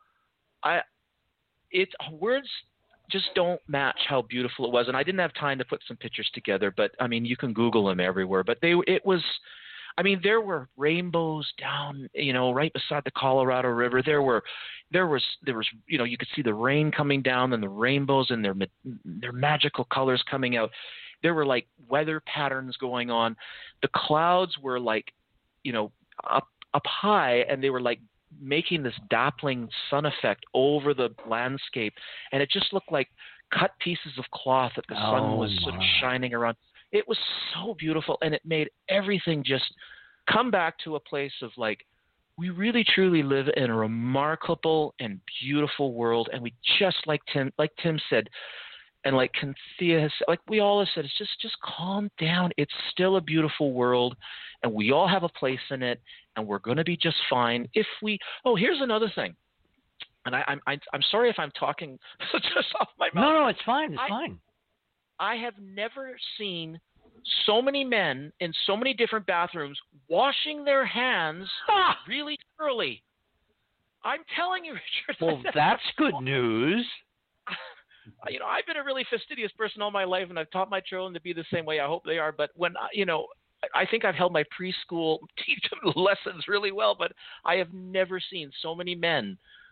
I, it, words just don't match how beautiful it was. And I didn't have time to put some pictures together, but I mean, you can Google them everywhere, but they, it was, I mean, there were rainbows down, you know, right beside the Colorado River. There were, there was, there was, you know, you could see the rain coming down and the rainbows and their, their magical colors coming out. There were like weather patterns going on. The clouds were like, you know, up, up high, and they were like making this dappling sun effect over the landscape. And it just looked like cut pieces of cloth that the sun oh was my. sort of shining around. It was so beautiful, and it made everything just come back to a place of like, we really truly live in a remarkable and beautiful world. And we just, like Tim, like Tim said, and like Cynthia has said, like we all have said, it's just, just calm down. It's still a beautiful world, and we all have a place in it, and we're going to be just fine if we, oh, here's another thing. And I, I'm, I, I'm sorry if I'm talking just off my mouth. No, no, it's fine. It's I, fine. I have never seen so many men in so many different bathrooms washing their hands ah! really thoroughly. I'm telling you, Richard. Well, that's good news. You know, I've been a really fastidious person all my life, and I've taught my children to be the same way. I hope they are. But when, you know, I think I've held my preschool teach them lessons really well, but I have never seen so many men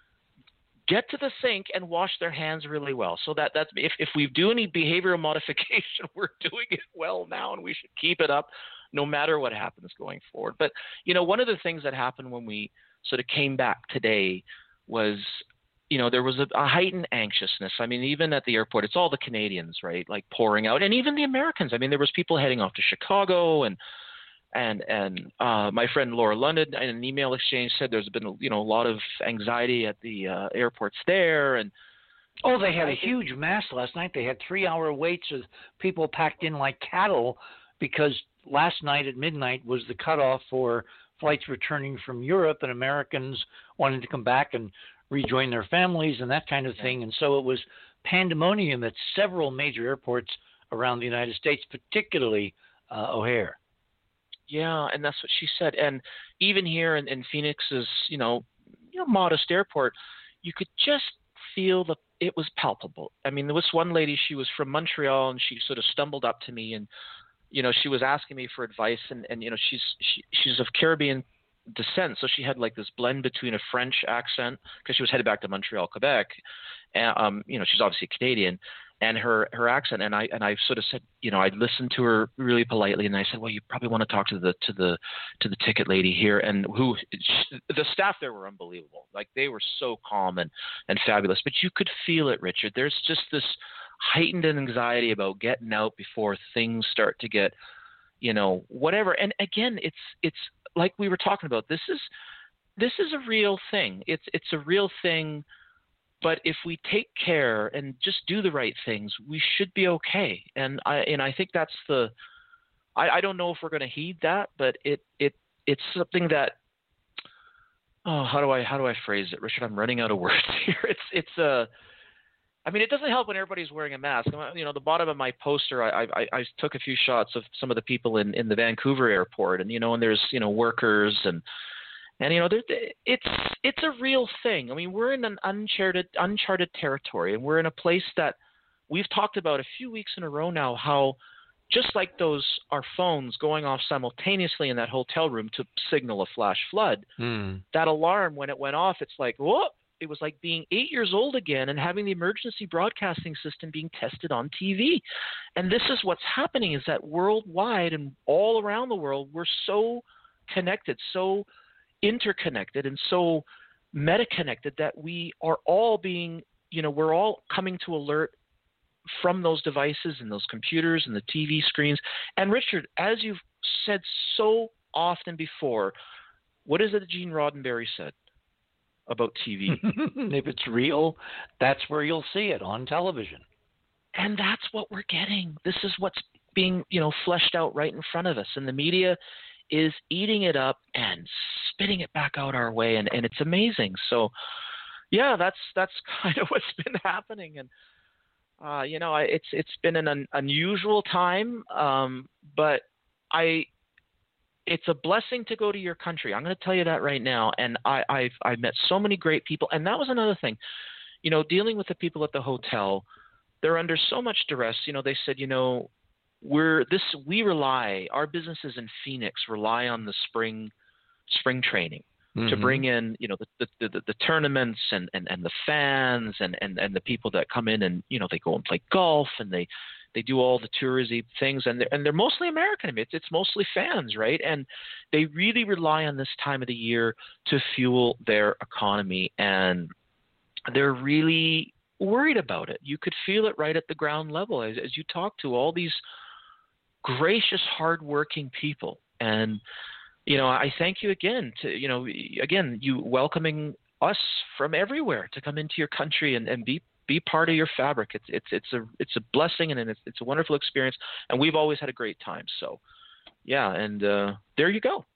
get to the sink and wash their hands really well. So that that's if, if we do any behavioral modification, we're doing it well now, and we should keep it up no matter what happens going forward. But, you know, one of the things that happened when we sort of came back today was, you know, there was a, a heightened anxiousness. I mean, even at the airport, it's all the Canadians, right, like pouring out, and even the Americans. I mean, there was people heading off to Chicago, and And and uh, my friend Laura London in an email exchange said there's been, you know, a lot of anxiety at the uh, airports there. And oh, they had a huge mass last night. They had three-hour waits of people packed in like cattle because last night at midnight was the cutoff for flights returning from Europe and Americans wanting to come back and rejoin their families and that kind of thing. And so it was pandemonium at several major airports around the United States, particularly uh, O'Hare. Yeah, and that's what she said. And even here in, in Phoenix's, you know, you know, modest airport, you could just feel the it was palpable. I mean, there was one lady, she was from Montreal, and she sort of stumbled up to me, and you know, she was asking me for advice, and, and you know, she's she, she's of Caribbean descent, so she had like this blend between a French accent because she was headed back to Montreal, Quebec, and um, you know, she's obviously Canadian. And her, her accent, and I and I sort of said, you know, I listened to her really politely, and I said, well, you probably want to talk to the to the to the ticket lady here, and who the staff there were unbelievable, like they were so calm and, and fabulous. But you could feel it, Richard. There's just this heightened anxiety about getting out before things start to get, you know, whatever. And again, it's it's like we were talking about. This is this is a real thing. It's it's a real thing. But if we take care and just do the right things, we should be okay. And I and I think that's the I, I don't know if we're going to heed that, but it it it's something that oh how do I how do I phrase it, Richard? I'm running out of words here. It's it's a uh, I mean, it doesn't help when everybody's wearing a mask. You know, the bottom of my poster, I I, I took a few shots of some of the people in, in the Vancouver airport, and you know, and there's you know workers and. And, you know, it's it's a real thing. I mean, we're in an uncharted, uncharted territory, and we're in a place that we've talked about a few weeks in a row now, how just like those our phones going off simultaneously in that hotel room to signal a flash flood, mm. that alarm, when it went off, it's like, whoa, it was like being eight years old again and having the emergency broadcasting system being tested on T V. And this is what's happening, is that worldwide and all around the world, we're so connected, so interconnected and so meta-connected that we are all being, you know, we're all coming to alert from those devices and those computers and the T V screens. And Richard, as you've said so often before. What is it that Gene Roddenberry said about T V? If it's real, that's where you'll see it, on television. And that's what we're getting. This is what's being, you know, fleshed out right in front of us. And the media is eating it up and spitting it back out our way. And, and it's amazing. So, yeah, that's that's kind of what's been happening. And, uh, you know, I, it's it's been an un, unusual time, um, but I it's a blessing to go to your country. I'm going to tell you that right now. And I, I've I've met so many great people. And that was another thing, you know, dealing with the people at the hotel. They're under so much duress. You know, they said, you know, we're this we rely our businesses in Phoenix rely on the spring spring training mm-hmm. to bring in, you know, the the, the, the tournaments and, and, and the fans and, and, and the people that come in and, you know, they go and play golf and they, they do all the touristy things and they're, and they're mostly American. I mean, it's, it's mostly fans, right? And they really rely on this time of the year to fuel their economy, and they're really worried about it. You could feel it right at the ground level as, as you talk to all these gracious, hardworking people. And, you know, I thank you again to, you know, again, you welcoming us from everywhere to come into your country and, and be, be part of your fabric. It's, it's, it's a, it's a blessing and it's, it's a wonderful experience. And we've always had a great time. So yeah. And, uh, there you go.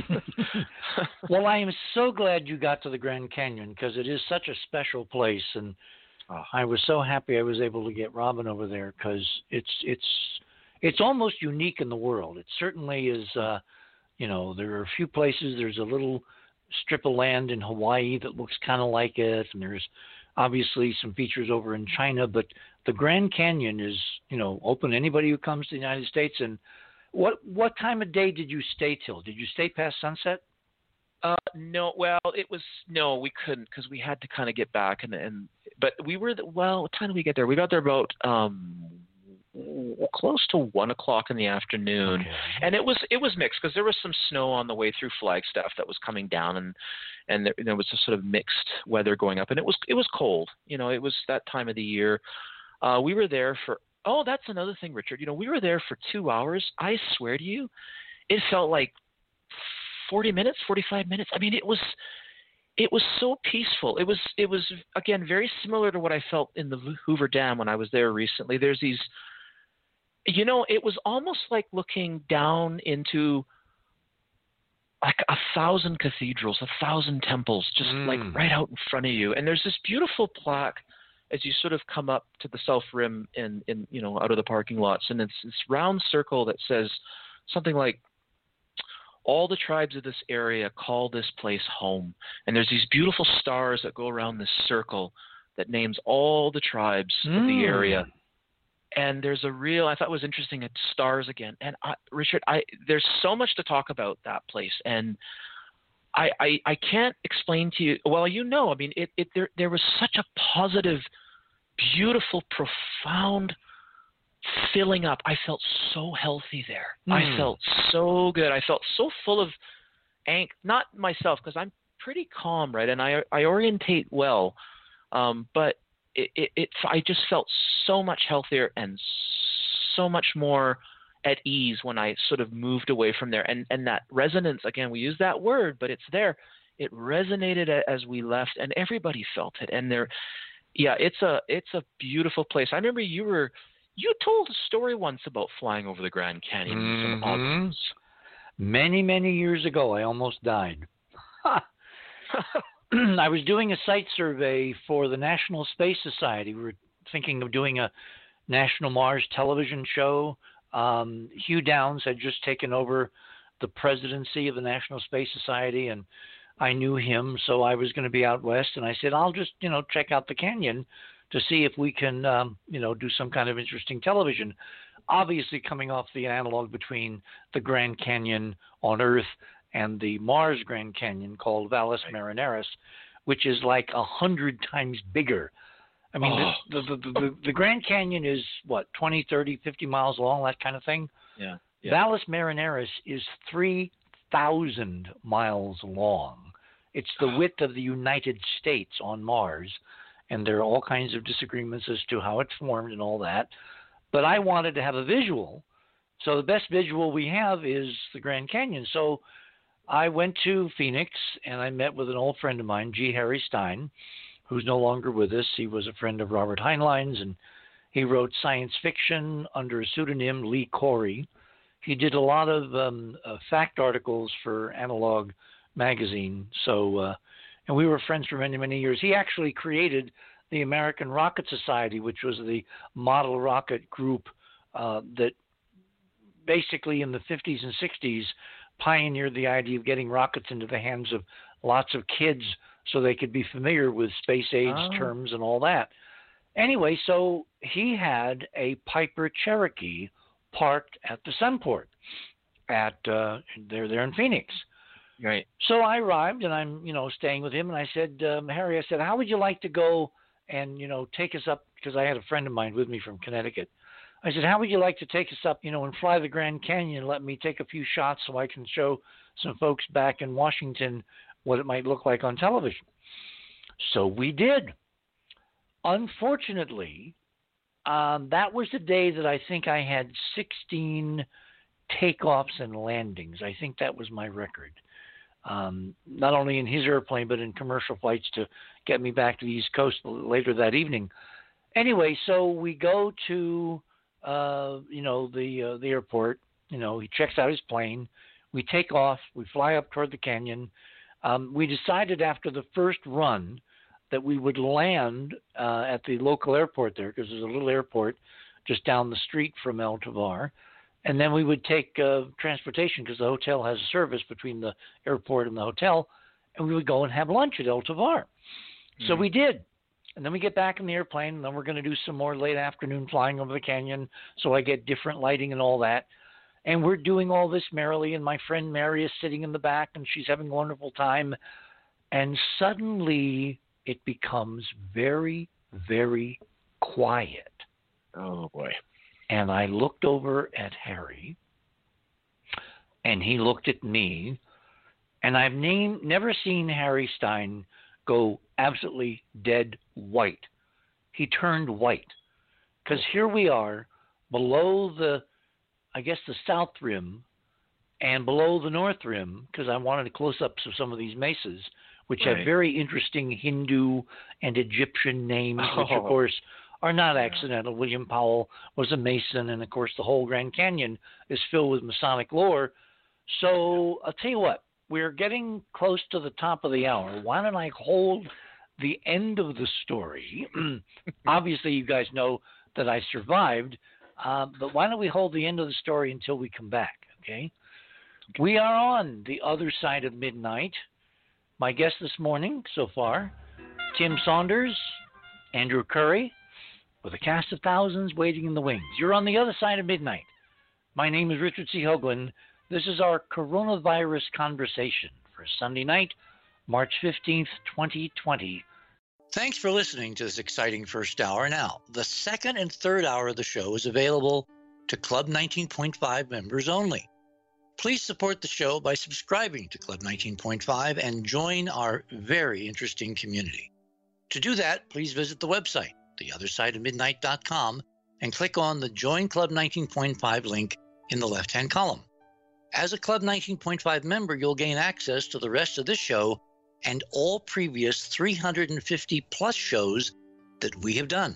Well, I am so glad you got to the Grand Canyon because it is such a special place. And oh, I was so happy I was able to get Robin over there because it's, it's, it's almost unique in the world. It certainly is, uh, you know, there are a few places. There's a little strip of land in Hawaii that looks kind of like it, and there's obviously some features over in China. But the Grand Canyon is, you know, open to anybody who comes to the United States. And what what time of day did you stay till? Did you stay past sunset? Uh, no, well, it was no, we couldn't because we had to kind of get back and and but we were the, well, what time did we get there? We got there about um. close to one o'clock in the afternoon. Okay. And it was, it was mixed because there was some snow on the way through Flagstaff that was coming down and, and there, there was a sort of mixed weather going up and it was, it was cold, you know, it was that time of the year. Uh, we were there for, oh, that's another thing, Richard, you know, we were there for two hours. I swear to you, it felt like forty minutes, forty-five minutes. I mean, it was, it was so peaceful. It was, it was again, very similar to what I felt in the Hoover Dam when I was there recently. There's these, you know, it was almost like looking down into like a thousand cathedrals, a thousand temples, just mm. like right out in front of you. And there's this beautiful plaque as you sort of come up to the South Rim in, in you know, out of the parking lots. And it's this round circle that says something like, all the tribes of this area call this place home. And there's these beautiful stars that go around this circle that names all the tribes mm. of the area. And there's a real, I thought it was interesting, it's stars again. And I, Richard, I, there's so much to talk about that place. And I, I, I can't explain to you, well, you know, I mean, it, it, there, there was such a positive, beautiful, profound filling up. I felt so healthy there. Mm. I felt so good. I felt so full of angst, not myself, because I'm pretty calm, right? And I, I orientate well. Um, but It, it, it, I just felt so much healthier and so much more at ease when I sort of moved away from there. And, and that resonance, again, we use that word, but it's there. It resonated as we left and everybody felt it. And there, yeah, it's a, it's a beautiful place. I remember you were, you told a story once about flying over the Grand Canyon. Mm-hmm. Some odd... Many, many years ago, I almost died. I was doing a site survey for the National Space Society. We were thinking of doing a National Mars television show. Um, Hugh Downs had just taken over the presidency of the National Space Society, and I knew him, so I was going to be out west. And I said, I'll just, you know, check out the canyon to see if we can, um, you know, do some kind of interesting television. Obviously, coming off the analog between the Grand Canyon on Earth and the Mars Grand Canyon called Valles Marineris, which is like a hundred times bigger. I mean, oh. the, the, the, the, the Grand Canyon is, what, twenty, thirty, fifty miles long, that kind of thing? Yeah. yeah. Valles Marineris is three thousand miles long. It's the width of the United States on Mars, and there are all kinds of disagreements as to how it formed and all that. But I wanted to have a visual So the best visual we have is the Grand Canyon. So I went to Phoenix and I met with an old friend of mine, G. Harry Stein, who's no longer with us. He was a friend of Robert Heinlein's, and he wrote science fiction under a pseudonym, Lee Corey. He did a lot of um, uh, fact articles for Analog magazine. So, uh, and we were friends for many, many years. He actually created the American Rocket Society, which was the model rocket group uh, that basically in the fifties and sixties pioneered the idea of getting rockets into the hands of lots of kids so they could be familiar with space age oh. terms and all that. Anyway, so he had a Piper Cherokee parked at the Sunport at uh, they're there in Phoenix. Right. So I arrived and I'm, you know, staying with him, and I said, um, Harry, I said, how would you like to go and, you know, take us up, because I had a friend of mine with me from Connecticut. I said, how would you like to take us up, you know, and fly the Grand Canyon and let me take a few shots so I can show some folks back in Washington what it might look like on television? So we did. Unfortunately, um, that was the day that I think I had sixteen takeoffs and landings. I think that was my record. Um, not only in his airplane, but in commercial flights to get me back to the East Coast later that evening. Anyway, so we go to, uh, you know, the uh, the airport. You know, he checks out his plane. We take off. We fly up toward the canyon. Um, we decided after the first run that we would land uh, at the local airport there, because there's a little airport just down the street from El Tovar. And then we would take uh, transportation, because the hotel has a service between the airport and the hotel, and we would go and have lunch at El Tovar. Mm-hmm. So we did. And then we get back in the airplane, and then we're going to do some more late afternoon flying over the canyon, so I get different lighting and all that. And we're doing all this merrily, and my friend Mary is sitting in the back, and she's having a wonderful time. And suddenly it becomes very, very quiet. Oh, boy. And I looked over at Harry, and he looked at me, and I've named, never seen Harry Stein go absolutely dead white. He turned white, because here we are below the, I guess, the south rim, and below the north rim, because I wanted close-ups of some of these mesas, which right. have very interesting Hindu and Egyptian names, oh. which, of course, are not accidental. William Powell was a Mason, and, of course, the whole Grand Canyon is filled with Masonic lore. So I'll tell you what, we're getting close to the top of the hour. Why don't I hold the end of the story? Obviously, you guys know that I survived, uh, but why don't we hold the end of the story until we come back, okay? okay? We are on the other side of midnight. My guest this morning so far, Tim Saunders, Andrew Curry, with a cast of thousands waiting in the wings. You're on the other side of midnight. My name is Richard C. Hoagland. This is our coronavirus conversation for Sunday night, March fifteenth, twenty twenty. Thanks for listening to this exciting first hour. Now, the second and third hour of the show is available to Club nineteen point five members only. Please support the show by subscribing to Club nineteen point five and join our very interesting community. To do that, please visit the website, the other side of midnight dot com, and click on the Join Club nineteen point five link in the left-hand column. As a Club nineteen point five member, you'll gain access to the rest of this show and all previous three hundred fifty plus shows that we have done.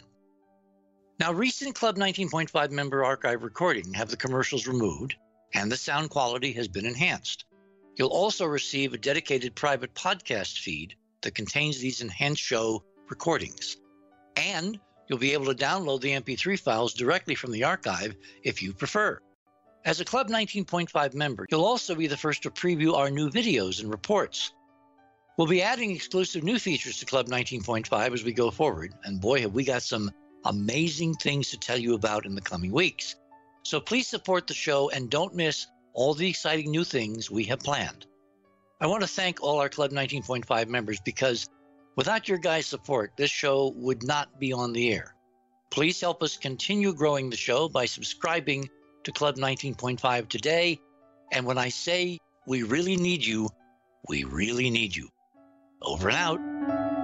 Now, recent Club nineteen point five member archive recording have the commercials removed, and the sound quality has been enhanced. You'll also receive a dedicated private podcast feed that contains these enhanced show recordings. And you'll be able to download the M P three files directly from the archive if you prefer. As a Club nineteen point five member, you'll also be the first to preview our new videos and reports. We'll be adding exclusive new features to Club nineteen point five as we go forward, and boy, have we got some amazing things to tell you about in the coming weeks. So please support the show and don't miss all the exciting new things we have planned. I want to thank all our Club nineteen point five members, because without your guys' support, this show would not be on the air. Please help us continue growing the show by subscribing to Club nineteen point five today. And when I say we really need you, we really need you. Over and out.